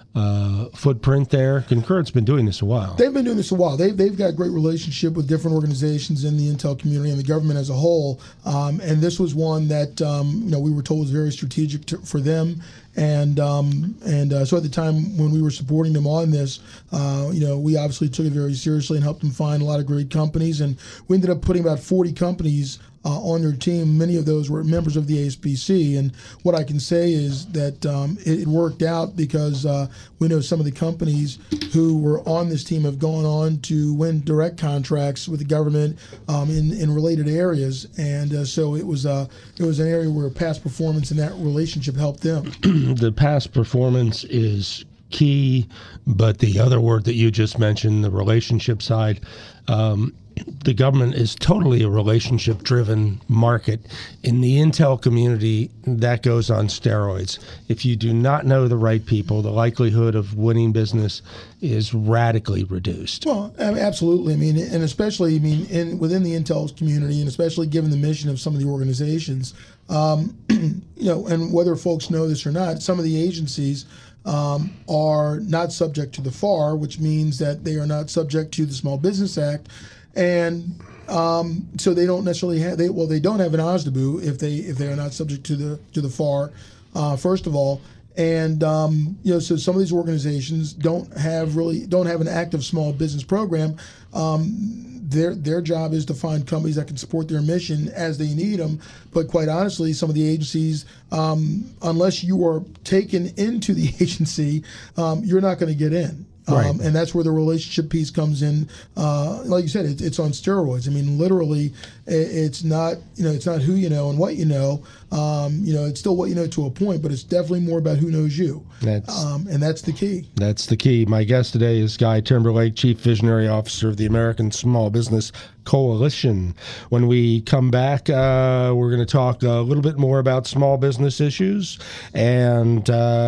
uh, footprint there? Concurrent's been doing this a while. They've been doing this a while. They've, they've got a great relationship with different organizations in the intel community and the government as a whole. Um, and this was one that um, you know we were told was very strategic to, for them. And um, and uh, so at the time when we were supporting them on this, uh, you know, we obviously took it very seriously and helped them find a lot of great companies. And we ended up putting about forty companies uh, on their team. Many of those were members of the A S B C. And what I can say is that um, it, it worked out because uh, we know some of the companies who were on this team have gone on to win direct contracts with the government um, in, in related areas. And uh, so it was, uh, it was an area where past performance in that relationship helped them. The past performance is key, but the other word that you just mentioned, the relationship side, um, the government is totally a relationship-driven market. In the intel community, that goes on steroids. If you do not know the right people, the likelihood of winning business is radically reduced. Well, absolutely. I mean, and especially, I mean, in within the intel community, and especially given the mission of some of the organizations, um, you know, and whether folks know this or not, some of the agencies um, are not subject to the F A R, which means that they are not subject to the Small Business Act. And um, so they don't necessarily have they well they don't have an O S D B if they if they are not subject to the to the F A R, uh, first of all, And um, you know, so some of these organizations don't have really don't have an active small business program. Um, their their job is to find companies that can support their mission as they need them. But quite honestly, some of the agencies, um, unless you are taken into the agency, um, you're not going to get in. Right. Um, and that's where the relationship piece comes in. Uh, like you said, it, it's on steroids. I mean, literally, it, it's not you know it's not who you know and what you know. Um, you know, it's still what you know to a point, but it's definitely more about who knows you. That's um, and that's the key. That's the key. My guest today is Guy Timberlake, Chief Visionary Officer of the American Small Business Coalition. When we come back, uh, we're going to talk a little bit more about small business issues and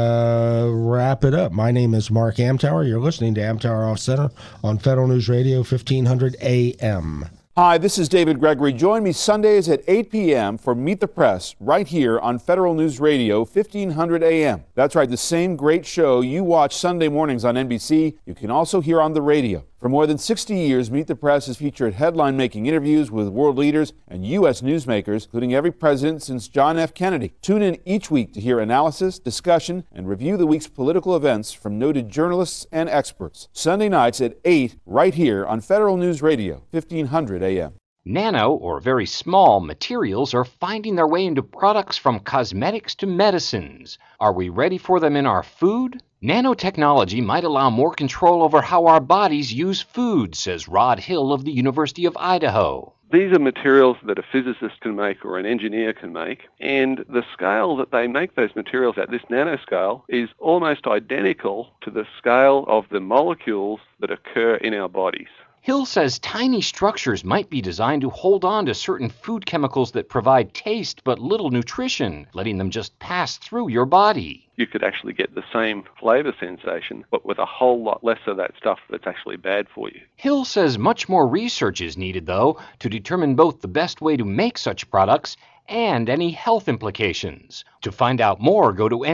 uh, wrap it up. My name is Mark Amtower. You're listening to Amtower Off Center on Federal News Radio, fifteen hundred A M. Hi, this is David Gregory. Join me Sundays at eight p.m. for Meet the Press right here on Federal News Radio, fifteen hundred A M. That's right, the same great show you watch Sunday mornings on N B C, you can also hear on the radio. For more than sixty years, Meet the Press has featured headline-making interviews with world leaders and U S newsmakers, including every president since John F. Kennedy. Tune in each week to hear analysis, discussion, and review the week's political events from noted journalists and experts. Sunday nights at eight, right here on Federal News Radio, fifteen hundred A M. Nano, or very small, materials are finding their way into products from cosmetics to medicines. Are we ready for them in our food? Nanotechnology might allow more control over how our bodies use food, says Rod Hill of the University of Idaho. These are materials that a physicist can make or an engineer can make, and the scale that they make those materials at, this nanoscale, is almost identical to the scale of the molecules that occur in our bodies. Hill says tiny structures might be designed to hold on to certain food chemicals that provide taste but little nutrition, letting them just pass through your body. You could actually get the same flavor sensation, but with a whole lot less of that stuff that's actually bad for you. Hill says much more research is needed, though, to determine both the best way to make such products and any health implications. To find out more, go to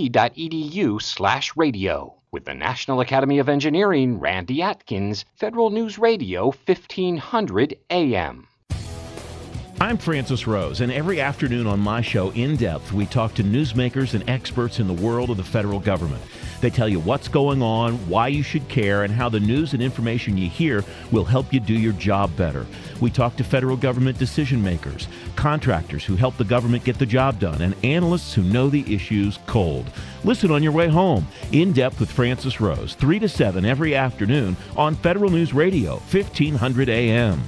nae.edu slash radio. With the National Academy of Engineering, Randy Atkins, Federal News Radio, fifteen hundred A M. I'm Francis Rose, and every afternoon on my show, In Depth, we talk to newsmakers and experts in the world of the federal government. They tell you what's going on, why you should care, and how the news and information you hear will help you do your job better. We talk to federal government decision makers, contractors who help the government get the job done, and analysts who know the issues cold. Listen on your way home. In Depth with Francis Rose, three to seven every afternoon on Federal News Radio, fifteen hundred A M.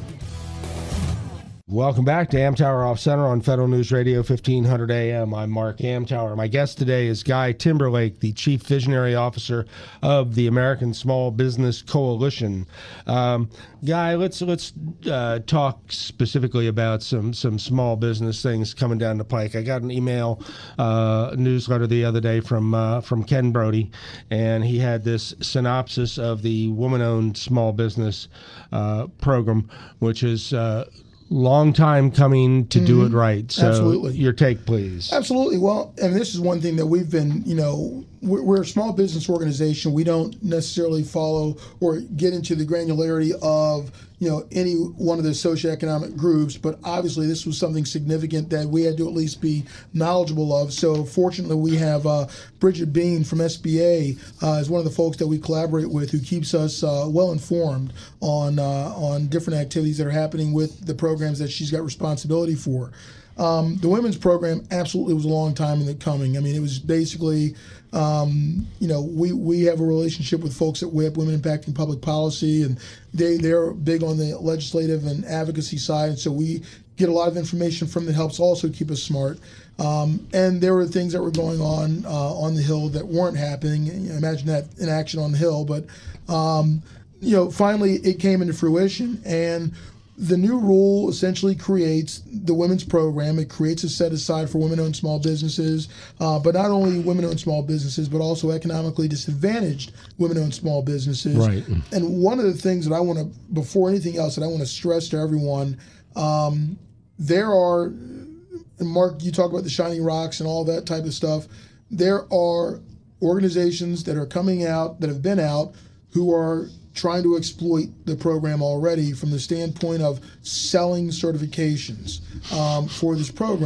Welcome back to Amtower Off Center on Federal News Radio, fifteen hundred A M. I'm Mark Amtower. My guest today is Guy Timberlake, the Chief Visionary Officer of the American Small Business Coalition. Um, Guy, let's let's uh, talk specifically about some some small business things coming down the pike. I got an email uh, newsletter the other day from uh, from Ken Brody, and he had this synopsis of the woman-owned small business uh, program, which is uh, long time coming to mm-hmm. do it right. So Absolutely. Your take, please. Absolutely. Well, and this is one thing that we've been, you know, we're, we're a small business organization. We don't necessarily follow or get into the granularity of, you know, any one of the socioeconomic groups, but obviously this was something significant that we had to at least be knowledgeable of. So fortunately, we have uh, Bridget Bean from S B A uh, is one of the folks that we collaborate with, who keeps us uh, well informed on uh, on different activities that are happening with the programs that she's got responsibility for. Um, the women's program absolutely was a long time in the coming. I mean, it was basically, um, you know, we, we have a relationship with folks at W I P, Women Impacting Public Policy, and they, they're big on the legislative and advocacy side, and so we get a lot of information from that helps also keep us smart. Um, and there were things that were going on uh, on the Hill that weren't happening. Imagine that in action on the Hill. But, um, you know, finally it came into fruition, and the new rule essentially creates the women's program. It creates a set aside for women-owned small businesses, uh, but not only women-owned small businesses, but also economically disadvantaged women-owned small businesses. Right. And one of the things that I want to, before anything else, that I want to stress to everyone, um, there are, and Mark, you talk about the shiny rocks and all that type of stuff. There are organizations that are coming out, that have been out, who are trying to exploit the program already from the standpoint of selling certifications um, for this program.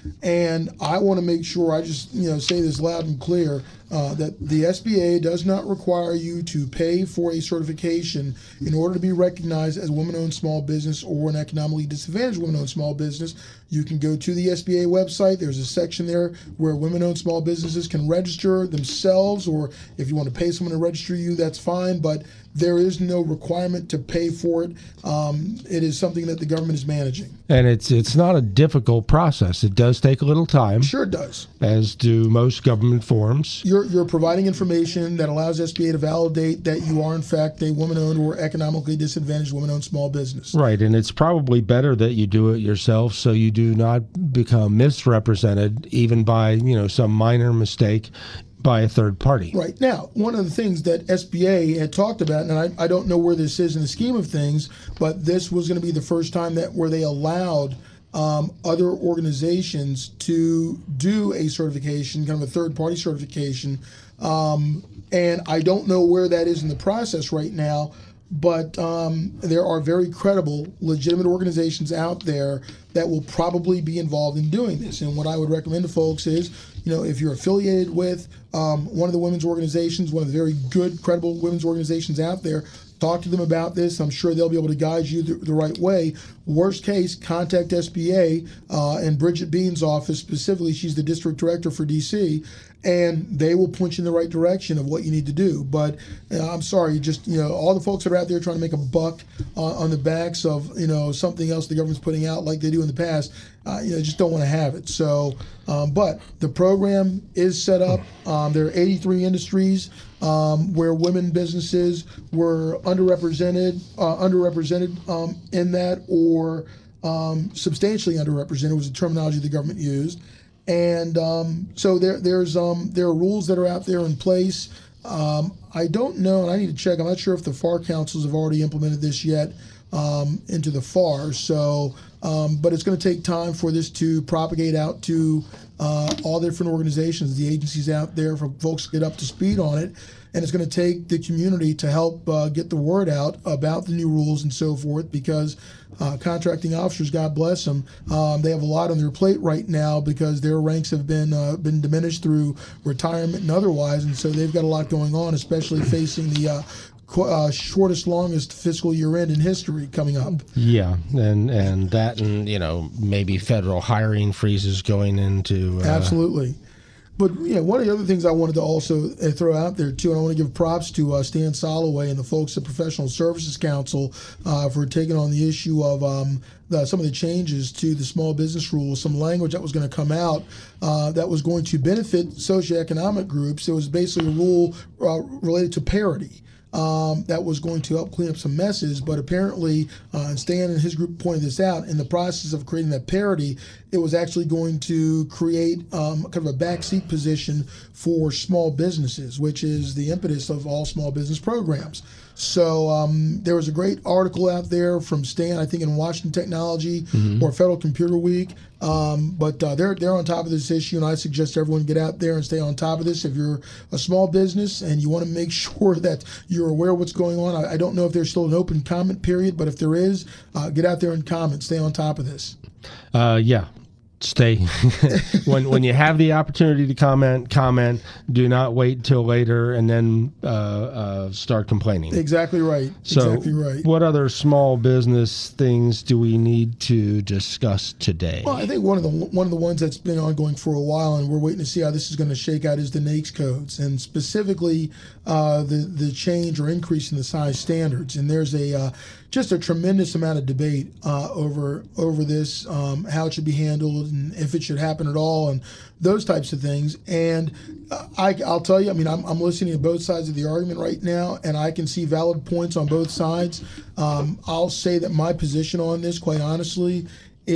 And I want to make sure I just you know say this loud and clear uh, that the S B A does not require you to pay for a certification in order to be recognized as a woman-owned small business or an economically disadvantaged woman-owned small business. You can go to the S B A website. There's a section there where women-owned small businesses can register themselves, or if you want to pay someone to register you, that's fine. But there is no requirement to pay for it. Um, it is something that the government is managing. And it's it's not a difficult process. It does take a little time. Sure it does. As do most government forms. You're, you're providing information that allows S B A to validate that you are, in fact, a woman-owned or economically disadvantaged woman-owned small business. Right, and it's probably better that you do it yourself so you do not become misrepresented even by, you know, some minor mistake by a third party. Right. Now, one of the things that S B A had talked about, and I, I don't know where this is in the scheme of things, but this was going to be the first time that where they allowed um, other organizations to do a certification, kind of a third-party certification. Um, and I don't know where that is in the process right now, but um, there are very credible, legitimate organizations out there that will probably be involved in doing this. And what I would recommend to folks is, you know, if you're affiliated with um, one of the women's organizations, one of the very good, credible women's organizations out there, talk to them about this. I'm sure they'll be able to guide you the, the right way. Worst case, contact S B A uh, and Bridget Bean's office specifically. She's the district director for D C, and they will point you in the right direction of what you need to do. But uh, I'm sorry, just you know, all the folks that are out there trying to make a buck uh, on the backs of you know something else the government's putting out like they do in the past, uh, you know, just don't want to have it. So, um, but the program is set up. Um, there are eighty-three industries um, where women businesses were underrepresented, uh, underrepresented um, in that, or um, substantially underrepresented was the terminology the government used. And um, so there, there's um, there are rules that are out there in place. Um, I don't know, and I need to check. I'm not sure if the F A R councils have already implemented this yet um, into the F A R. So, um, but it's going to take time for this to propagate out to uh, all the different organizations, the agencies out there, for folks to get up to speed on it. And it's going to take the community to help uh, get the word out about the new rules and so forth, because uh, contracting officers, God bless them, um, they have a lot on their plate right now because their ranks have been uh, been diminished through retirement and otherwise, and so they've got a lot going on, especially facing the uh, qu- uh, shortest, longest fiscal year end in history coming up. Yeah, and and that, and you know, maybe federal hiring freezes going into uh, absolutely. But you know, one of the other things I wanted to also uh, throw out there too, and I want to give props to uh, Stan Soloway and the folks at Professional Services Council uh, for taking on the issue of um, the, some of the changes to the small business rules, some language that was going to come out uh, that was going to benefit socioeconomic groups. It was basically a rule uh, related to parity. Um, that was going to help clean up some messes, but apparently, uh, and Stan and his group pointed this out, in the process of creating that parity, it was actually going to create um, kind of a backseat position for small businesses, which is the impetus of all small business programs. So um, there was a great article out there from Stan, I think in Washington Technology mm-hmm. or Federal Computer Week. Um, but uh, they're they're on top of this issue, and I suggest everyone get out there and stay on top of this. If you're a small business and you want to make sure that you're aware of what's going on, I, I don't know if there's still an open comment period, but if there is, uh, get out there and comment. Stay on top of this. Uh, yeah. Stay when when you have the opportunity to comment, comment. Do not wait till later and then uh, uh, start complaining. Exactly right. So exactly right. What other small business things do we need to discuss today? Well, I think one of the one of the ones that's been ongoing for a while, and we're waiting to see how this is going to shake out, is the NAICS codes, and specifically uh, the the change or increase in the size standards. And there's a uh, just a tremendous amount of debate uh, over over this, um, how it should be handled, and if it should happen at all, and those types of things. And uh, I, I'll tell you, I mean, I'm, I'm listening to both sides of the argument right now, and I can see valid points on both sides. Um, I'll say that my position on this, quite honestly,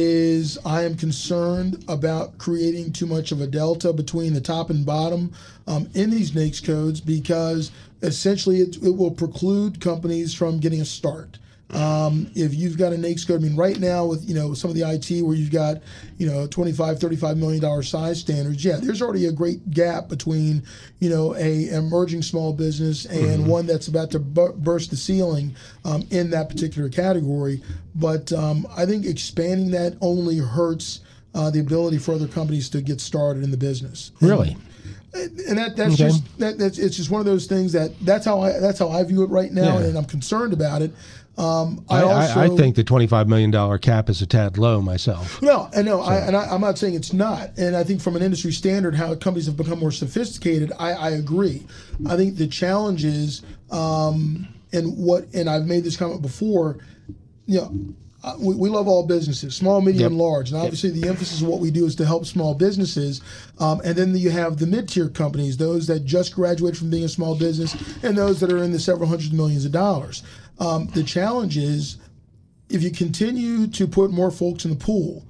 is I am concerned about creating too much of a delta between the top and bottom um, in these NAICS codes, because essentially it, it will preclude companies from getting a start. Um, if you've got a NAICS code, I mean, right now with, you know, some of the I T where you've got, you know, twenty-five, thirty-five million dollars size standards, yeah, there's already a great gap between, you know, a emerging small business and mm-hmm. one that's about to bu- burst the ceiling um, in that particular category. But um, I think expanding that only hurts uh, the ability for other companies to get started in the business. Really? And, and that that's Okay. just that, that's it's just one of those things that that's how I that's how I view it right now, Yeah. and I'm concerned about it. Um, I, I, also I, I think the twenty-five million dollars cap is a tad low myself. No, and no, I, and I, I'm not saying it's not. And I think from an industry standard, how companies have become more sophisticated, I, I agree. I think the challenge is, um, and what, and I've made this comment before, you know, uh, we, we love all businesses, small, medium, Yep. and large. And obviously, the emphasis of what we do is to help small businesses. Um, and then you have the mid-tier companies, those that just graduated from being a small business, and those that are in the several hundred millions of dollars. Um, the challenge is, if you continue to put more folks in the pool,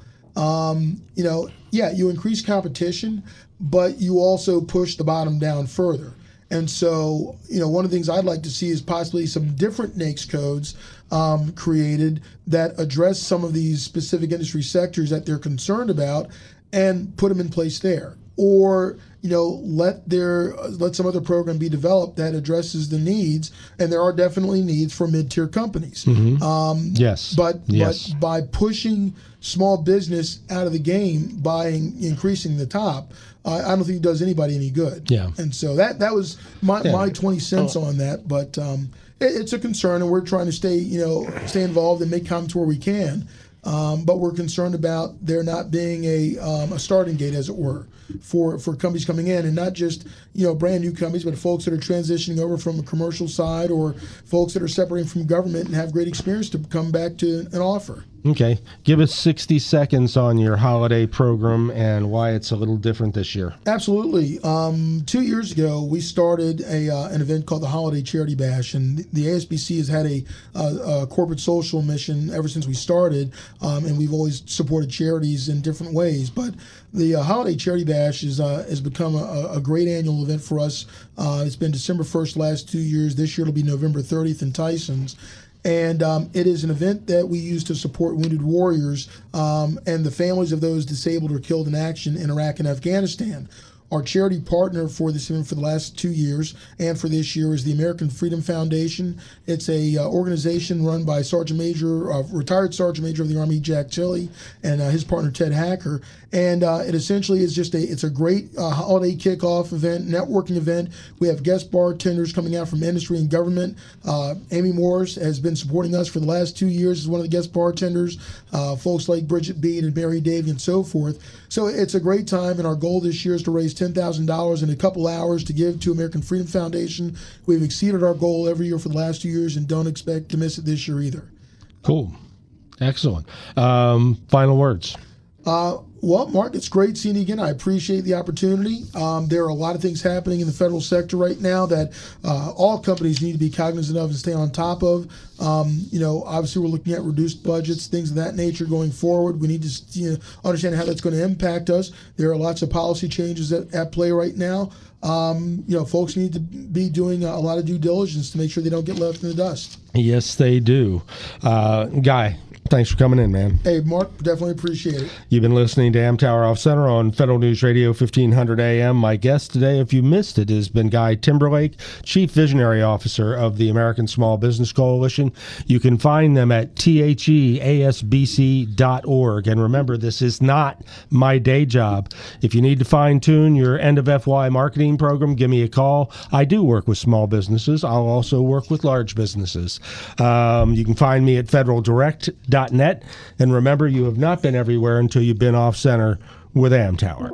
um, you know, yeah, you increase competition, but you also push the bottom down further. And so, you know, one of the things I'd like to see is possibly some different NAICS codes um, created that address some of these specific industry sectors that they're concerned about, and put them in place there. Or, you know, let their let some other program be developed that addresses the needs, and there are definitely needs for mid-tier companies. Mhm. Um, Yes. But Yes. but by pushing small business out of the game by in- increasing the top, I I don't think it does anybody any good. Yeah. And so that that was my, Yeah. my twenty cents on that. But um, it, it's a concern, and we're trying to stay you know stay involved and make comments where we can. Um, but we're concerned about there not being a um, a starting gate, as it were, for, for companies coming in, and not just you know brand new companies, but folks that are transitioning over from a commercial side, or folks that are separating from government and have great experience to come back to an offer. Okay. Give us sixty seconds on your holiday program and why it's a little different this year. Absolutely. Um, two years ago, we started a uh, an event called the Holiday Charity Bash, and the, the A S B C has had a, a, a corporate social mission ever since we started, um, and we've always supported charities in different ways. But the uh, Holiday Charity Bash is uh, has become a, a great annual event for us. Uh, it's been December first last two years. This year it'll be November thirtieth in Tyson's. And um, it is an event that we use to support wounded warriors um, and the families of those disabled or killed in action in Iraq and Afghanistan. Our charity partner for this event for the last two years and for this year is the American Freedom Foundation. It's a uh, organization run by Sergeant Major, uh, retired Sergeant Major of the Army Jack Tilley, and uh, his partner Ted Hacker. And uh, it essentially is just a it's a great uh, holiday kickoff event, networking event. We have guest bartenders coming out from industry and government. Uh, Amy Morris has been supporting us for the last two years as one of the guest bartenders. Uh, folks like Bridget Bead and Mary Davy and so forth. So it's a great time, and our goal this year is to raise ten thousand dollars in a couple hours to give to American Freedom Foundation. We've exceeded our goal every year for the last two years and don't expect to miss it this year either. Cool. Excellent. Um, final words. Uh, well, Mark, it's great seeing you again. I appreciate the opportunity. Um, there are a lot of things happening in the federal sector right now that uh, all companies need to be cognizant of and stay on top of. Um, you know, obviously, we're looking at reduced budgets, things of that nature going forward. We need to you know, understand how that's going to impact us. There are lots of policy changes at, at play right now. Um, you know, folks need to be doing a lot of due diligence to make sure they don't get left in the dust. Yes, they do. Uh, Guy, thanks for coming in, man. Hey, Mark, definitely appreciate it. You've been listening to Amtower Off Center on Federal News Radio fifteen hundred A M. My guest today, if you missed it, has been Guy Timberlake, Chief Visionary Officer of the American Small Business Coalition. You can find them at the a s b c dot org. And remember, this is not my day job. If you need to fine-tune your end-of-F Y marketing program, give me a call. I do work with small businesses. I'll also work with large businesses. Um, you can find me at federal direct dot net. And remember, you have not been everywhere until you've been off center with Amtower.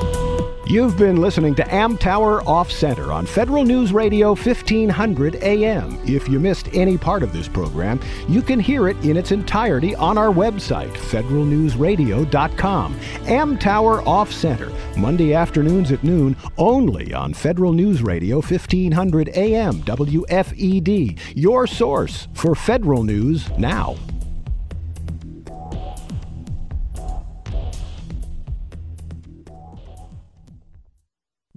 You've been listening to Amtower Off Center on Federal News Radio fifteen hundred A M. If you missed any part of this program, you can hear it in its entirety on our website, federal news radio dot com. Amtower Off Center, Monday afternoons at noon, only on Federal News Radio fifteen hundred A M, W F E D, your source for federal news now.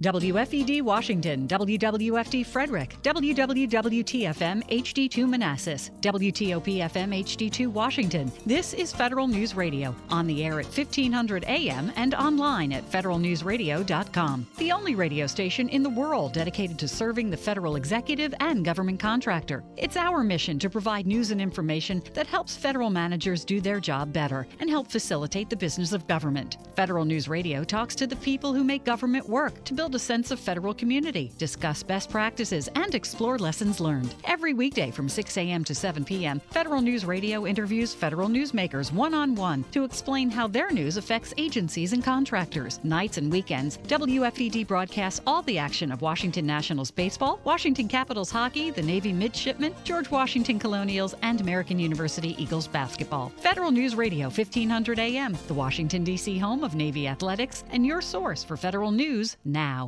W F E D Washington, W W F D Frederick, W W W T F M H D two Manassas, W T O P F M H D two Washington. This is Federal News Radio, on the air at fifteen hundred A M and online at federal news radio dot com. The only radio station in the world dedicated to serving the federal executive and government contractor. It's our mission to provide news and information that helps federal managers do their job better and help facilitate the business of government. Federal News Radio talks to the people who make government work to build a sense of federal community, discuss best practices, and explore lessons learned. Every weekday from six A M to seven P M, Federal News Radio interviews federal newsmakers one-on-one to explain how their news affects agencies and contractors. Nights and weekends, W F E D broadcasts all the action of Washington Nationals baseball, Washington Capitals hockey, the Navy midshipmen, George Washington Colonials, and American University Eagles basketball. Federal News Radio, fifteen hundred A M, the Washington, D C home of Navy athletics, and your source for federal news now.